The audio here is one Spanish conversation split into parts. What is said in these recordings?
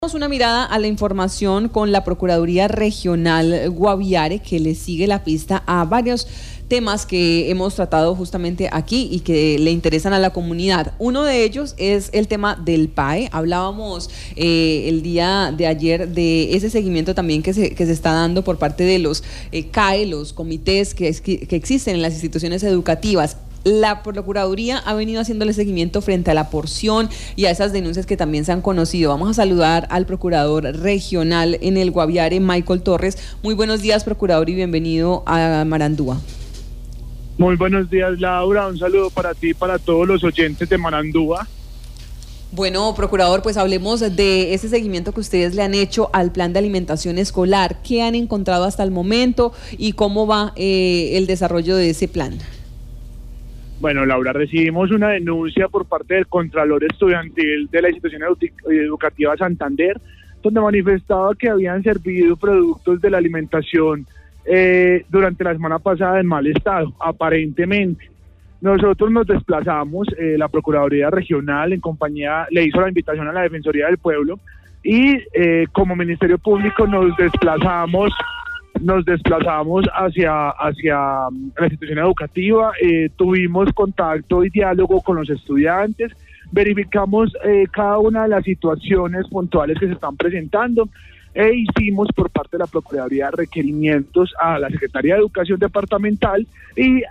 Una mirada a la información con la Procuraduría Regional Guaviare, que le sigue la pista a varios temas que hemos tratado justamente aquí y que le interesan a la comunidad. Uno de ellos es el tema del PAE. Hablábamos el día de ayer de ese seguimiento también que se está dando por parte de los CAE, los comités que existen en las instituciones educativas. La Procuraduría ha venido haciéndole seguimiento frente a la porción y a esas denuncias que también se han conocido. Vamos a saludar al Procurador Regional en el Guaviare, Michael Torres. Muy buenos días, Procurador, y bienvenido a Marandúa. Muy buenos días, Laura. Un saludo para ti y para todos los oyentes de Marandúa. Bueno, Procurador, pues hablemos de ese seguimiento que ustedes le han hecho al plan de alimentación escolar. ¿Qué han encontrado hasta el momento y cómo va el desarrollo de ese plan? Bueno, Laura, recibimos una denuncia por parte del Contralor Estudiantil de la Institución Educativa Santander, donde manifestaba que habían servido productos de la alimentación durante la semana pasada en mal estado, aparentemente. Nosotros nos desplazamos, la Procuraduría Regional en compañía le hizo la invitación a la Defensoría del Pueblo y como Ministerio Público nos desplazamos hacia la institución educativa, tuvimos contacto y diálogo con los estudiantes, verificamos cada una de las situaciones puntuales que se están presentando e hicimos por parte de la Procuraduría requerimientos a la Secretaría de Educación Departamental y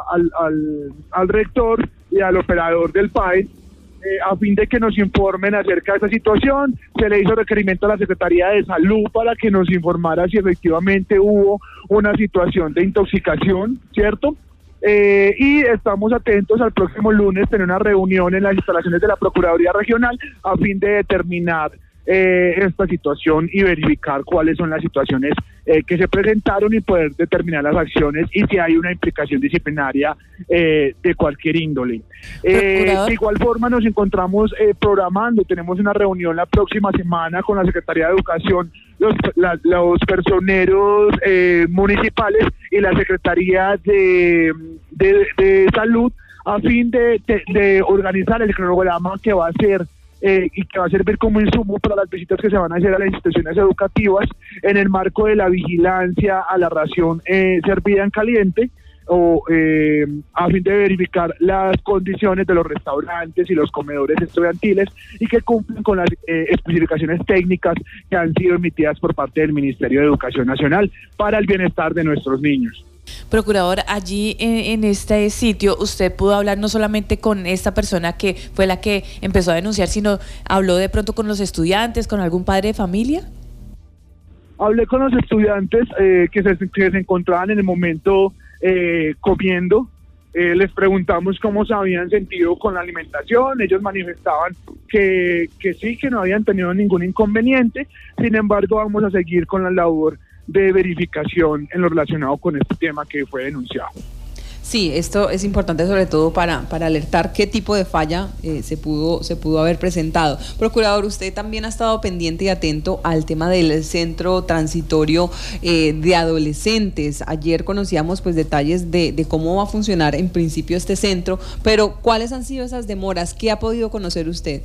al rector y al operador del PAE, a fin de que nos informen acerca de esta situación. Se le hizo requerimiento a la Secretaría de Salud para que nos informara si efectivamente hubo una situación de intoxicación, ¿cierto? Y estamos atentos al próximo lunes tener una reunión en las instalaciones de la Procuraduría Regional a fin de determinar esta situación y verificar cuáles son las situaciones que se presentaron y poder determinar las acciones y si hay una implicación disciplinaria de cualquier índole. De igual forma nos encontramos programando, tenemos una reunión la próxima semana con la Secretaría de Educación, los personeros municipales y la Secretaría de Salud a fin de organizar el cronograma que va a ser y que va a servir como insumo para las visitas que se van a hacer a las instituciones educativas en el marco de la vigilancia a la ración servida en caliente a fin de verificar las condiciones de los restaurantes y los comedores estudiantiles y que cumplen con las especificaciones técnicas que han sido emitidas por parte del Ministerio de Educación Nacional para el bienestar de nuestros niños. Procurador, allí en este sitio usted pudo hablar no solamente con esta persona que fue la que empezó a denunciar, sino habló de pronto con los estudiantes, con algún padre de familia. Hablé con los estudiantes que se encontraban en el momento comiendo. Les preguntamos cómo se habían sentido con la alimentación. Ellos manifestaban que sí, que no habían tenido ningún inconveniente. Sin embargo, vamos a seguir con la labor de verificación en lo relacionado con este tema que fue denunciado. Sí, esto es importante sobre todo para alertar qué tipo de falla se pudo haber presentado. Procurador, usted también ha estado pendiente y atento al tema del centro transitorio de adolescentes. Ayer conocíamos pues detalles de cómo va a funcionar en principio este centro, pero ¿cuáles han sido esas demoras? ¿Qué ha podido conocer usted?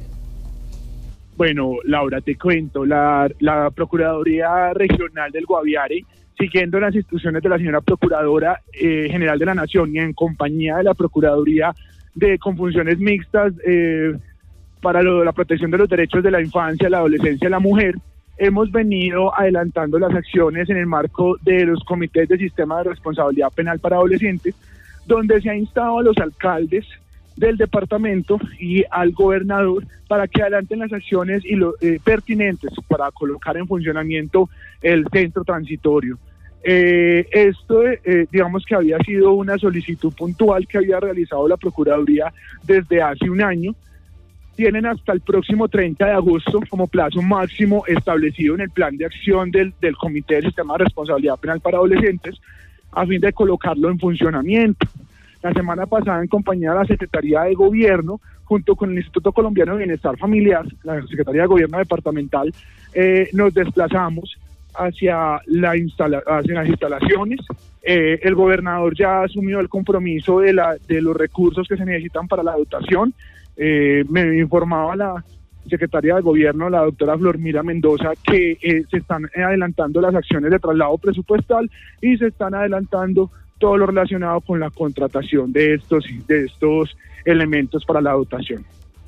Bueno, Laura, te cuento, la Procuraduría Regional del Guaviare, siguiendo las instrucciones de la señora Procuradora General de la Nación y en compañía de la Procuraduría con funciones mixtas para la protección de los derechos de la infancia, la adolescencia y la mujer, hemos venido adelantando las acciones en el marco de los comités de sistema de responsabilidad penal para adolescentes, donde se ha instado a los alcaldes del departamento y al gobernador para que adelanten las acciones pertinentes para colocar en funcionamiento el centro transitorio. Esto digamos que había sido una solicitud puntual que había realizado la Procuraduría desde hace un año. Tienen hasta el próximo 30 de agosto como plazo máximo establecido en el plan de acción del Comité de Sistema de Responsabilidad Penal para Adolescentes a fin de colocarlo en funcionamiento. La semana pasada, en compañía de la Secretaría de Gobierno, junto con el Instituto Colombiano de Bienestar Familiar, la Secretaría de Gobierno Departamental, nos desplazamos hacia las instalaciones. El gobernador ya asumió el compromiso de los recursos que se necesitan para la dotación. Me informaba secretaria de Gobierno, la doctora Flormira Mendoza, que se están adelantando las acciones de traslado presupuestal y se están adelantando todo lo relacionado con la contratación de estos elementos para la dotación.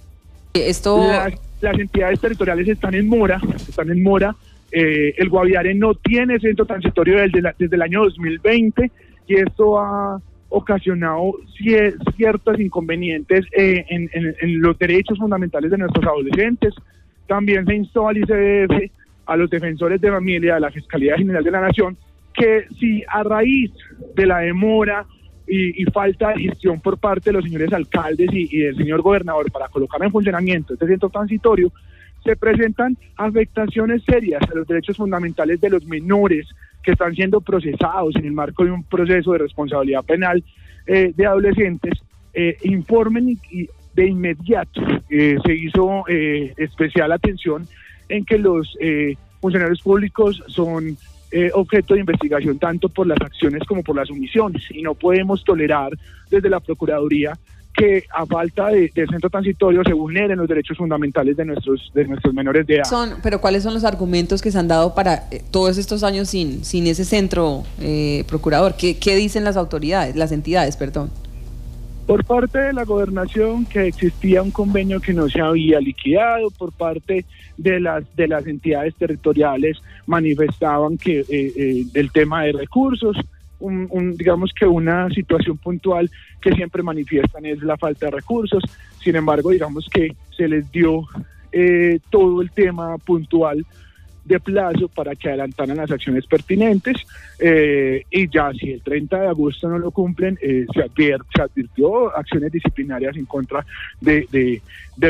Las entidades territoriales están en mora. El Guaviare no tiene centro transitorio desde el año 2020 y esto ha ocasionado ciertos inconvenientes en los derechos fundamentales de nuestros adolescentes. También se instó al ICBF, a los defensores de familia, a la Fiscalía General de la Nación, que si a raíz de la demora y falta de gestión por parte de los señores alcaldes y del señor gobernador para colocar en funcionamiento este centro transitorio, se presentan afectaciones serias a los derechos fundamentales de los menores que están siendo procesados en el marco de un proceso de responsabilidad penal de adolescentes, informen y de inmediato se hizo especial atención en que los funcionarios públicos son objeto de investigación tanto por las acciones como por las omisiones, y no podemos tolerar desde la Procuraduría que a falta de centro transitorio se vulneren los derechos fundamentales de nuestros menores de edad. Pero ¿cuáles son los argumentos que se han dado para todos estos años sin ese centro, procurador? ¿Qué dicen las entidades? Por parte de la gobernación, que existía un convenio que no se había liquidado. Por parte de las entidades territoriales, manifestaban que el tema de recursos, digamos que una situación puntual que siempre manifiestan es la falta de recursos. Sin embargo, digamos que se les dio todo el tema puntual de plazo para que adelantaran las acciones pertinentes, y ya si el 30 de agosto no lo cumplen, se advirtió acciones disciplinarias en contra de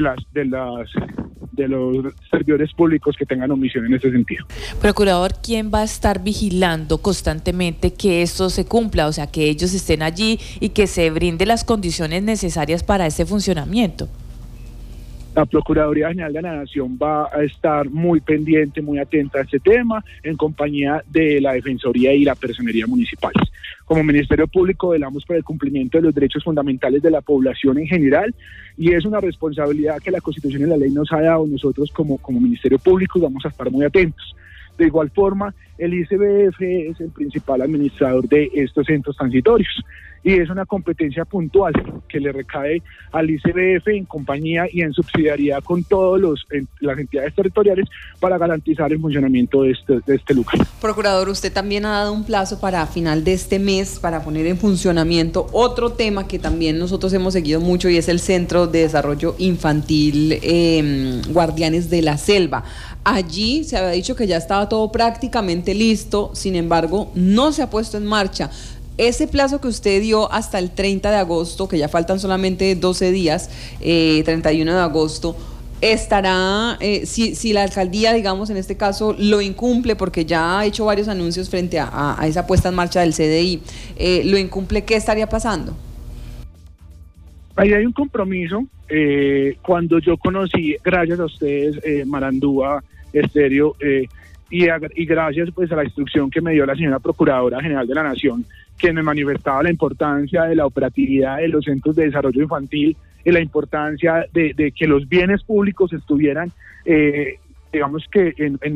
los servidores públicos que tengan omisión en ese sentido. Procurador, ¿quién va a estar vigilando constantemente que esto se cumpla? O sea, que ellos estén allí y que se brinde las condiciones necesarias para ese funcionamiento. La Procuraduría General de la Nación va a estar muy pendiente, muy atenta a este tema, en compañía de la Defensoría y la Personería municipales. Como Ministerio Público velamos por el cumplimiento de los derechos fundamentales de la población en general, y es una responsabilidad que la Constitución y la ley nos ha dado. Nosotros como Ministerio Público vamos a estar muy atentos. De igual forma, el ICBF es el principal administrador de estos centros transitorios y es una competencia puntual que le recae al ICBF en compañía y en subsidiariedad con todas las entidades territoriales para garantizar el funcionamiento de este lugar. Procurador, usted también ha dado un plazo para final de este mes para poner en funcionamiento otro tema que también nosotros hemos seguido mucho, y es el Centro de Desarrollo Infantil Guardianes de la Selva. Allí se había dicho que ya estaba todo prácticamente listo, sin embargo, no se ha puesto en marcha. Ese plazo que usted dio hasta el 30 de agosto, que ya faltan solamente 12 días, 31 de agosto, estará, si la alcaldía, digamos, en este caso, lo incumple, porque ya ha hecho varios anuncios frente a esa puesta en marcha del CDI, lo incumple, ¿qué estaría pasando? Ahí hay un compromiso. Cuando yo conocí, gracias a ustedes, Marandúa Estéreo, y gracias pues a la instrucción que me dio la señora Procuradora General de la Nación, que me manifestaba la importancia de la operatividad de los centros de desarrollo infantil y la importancia de que los bienes públicos estuvieran, digamos que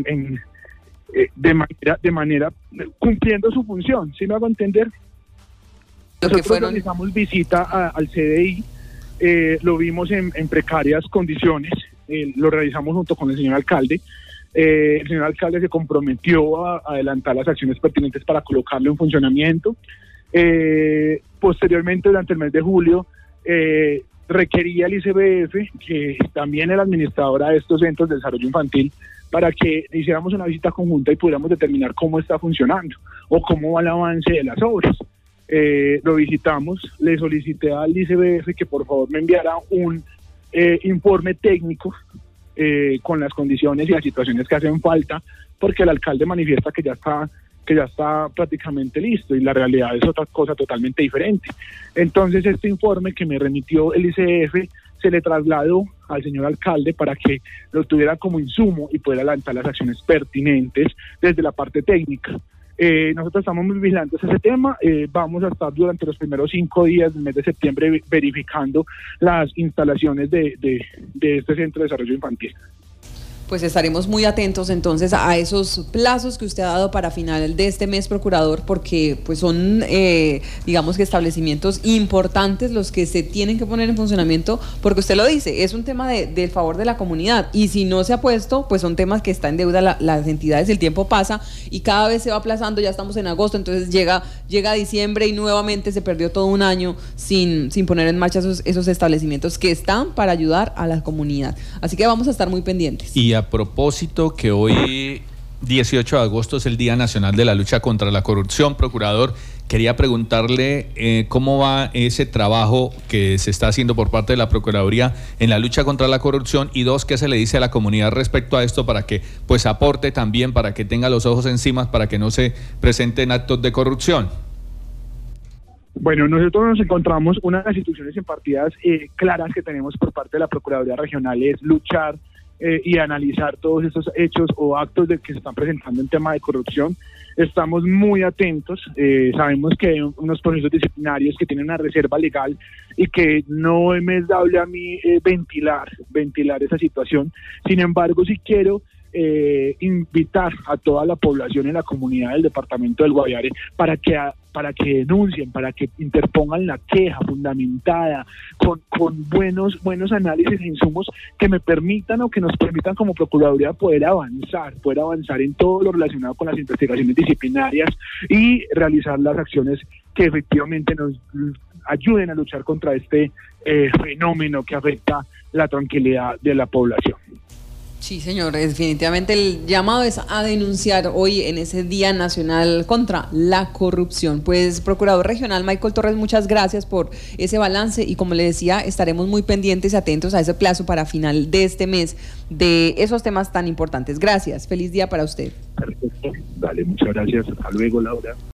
de manera cumpliendo su función. ¿Sí me hago entender? Nosotros realizamos visita al CDI, lo vimos en precarias condiciones, lo realizamos junto con el señor alcalde. El señor alcalde se comprometió a adelantar las acciones pertinentes para colocarlo en funcionamiento. Posteriormente, durante el mes de julio, requería el ICBF, que también es la administradora de estos centros de desarrollo infantil, para que hiciéramos una visita conjunta y pudiéramos determinar cómo está funcionando o cómo va el avance de las obras. Lo visitamos, le solicité al ICBF que por favor me enviara un informe técnico con las condiciones y las situaciones que hacen falta, porque el alcalde manifiesta que ya está prácticamente listo, y la realidad es otra cosa totalmente diferente. Entonces este informe que me remitió el ICF se le trasladó al señor alcalde para que lo tuviera como insumo y pueda adelantar las acciones pertinentes desde la parte técnica. Nosotros estamos muy vigilantes a ese tema. Vamos a estar durante los primeros 5 días del mes de septiembre verificando las instalaciones de este centro de desarrollo infantil. Pues estaremos muy atentos entonces a esos plazos que usted ha dado para final de este mes, procurador, porque pues son, digamos que establecimientos importantes los que se tienen que poner en funcionamiento, porque usted lo dice, es un tema del favor de la comunidad, y si no se ha puesto, pues son temas que está en deuda las entidades, el tiempo pasa y cada vez se va aplazando, ya estamos en agosto, entonces llega diciembre y nuevamente se perdió todo un año sin poner en marcha esos establecimientos que están para ayudar a la comunidad. Así que vamos a estar muy pendientes. Y a propósito que hoy 18 de agosto es el Día Nacional de la Lucha contra la Corrupción, procurador, quería preguntarle cómo va ese trabajo que se está haciendo por parte de la Procuraduría en la lucha contra la corrupción, y dos, qué se le dice a la comunidad respecto a esto para que pues aporte también, para que tenga los ojos encima, para que no se presenten actos de corrupción. Bueno, nosotros nos encontramos, una de las instituciones impartidas claras que tenemos por parte de la Procuraduría Regional es luchar y analizar todos estos hechos o actos que se están presentando en tema de corrupción. Estamos muy atentos, sabemos que hay unos procesos disciplinarios que tienen una reserva legal y que no me es dable a mí ventilar esa situación. Sin embargo, sí quiero invitar a toda la población y la comunidad del departamento del Guaviare para que denuncien, para que interpongan la queja fundamentada con buenos análisis e insumos que me permitan o que nos permitan como Procuraduría poder avanzar en todo lo relacionado con las investigaciones disciplinarias y realizar las acciones que efectivamente nos ayuden a luchar contra este fenómeno que afecta la tranquilidad de la población. Sí, señor, definitivamente el llamado es a denunciar hoy en ese Día Nacional contra la Corrupción. Pues, Procurador Regional Michael Torres, muchas gracias por ese balance y, como le decía, estaremos muy pendientes y atentos a ese plazo para final de este mes de esos temas tan importantes. Gracias, feliz día para usted. Perfecto, dale, muchas gracias, hasta luego, Laura.